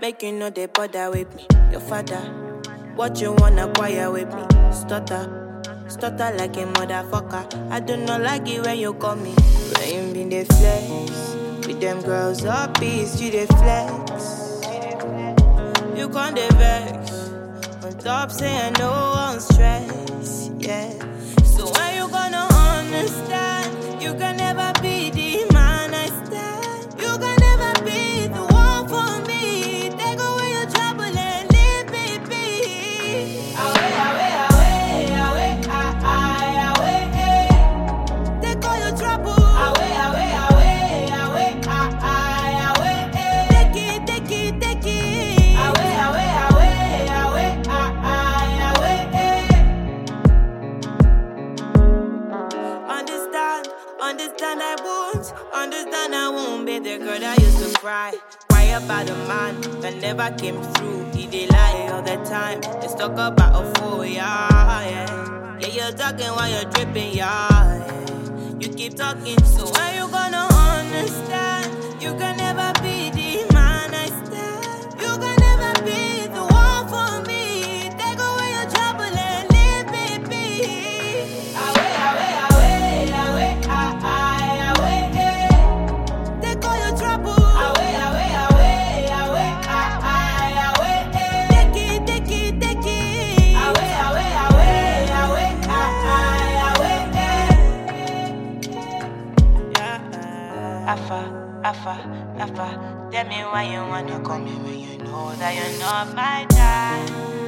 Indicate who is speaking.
Speaker 1: make you know they bother with me. Your father, what you wanna acquire with me? Stutter like a motherfucker. I do not like it when you call me. When you been the flex, with them girls up peace, you the flex. You can't the vex. On top saying no one stress, yeah. So when you gonna understand? You can never be the man I stand. You can never be the one for me. Take away your trouble and leave me be. Away, take all your trouble. Away, take it. Understand I won't be the girl that used to cry about a man that never came through. He did lie all the time. Let's talk about a fool, yeah. Yeah, you're talking while you're dripping, yeah. You keep talking, so when you gonna understand? You can never be the man I stand. You can never be the one for me. Take away your trouble and leave me be. Away. Take all your trouble. Away. Take it. Afa. Tell me why you wanna call me when you know that you're not my type.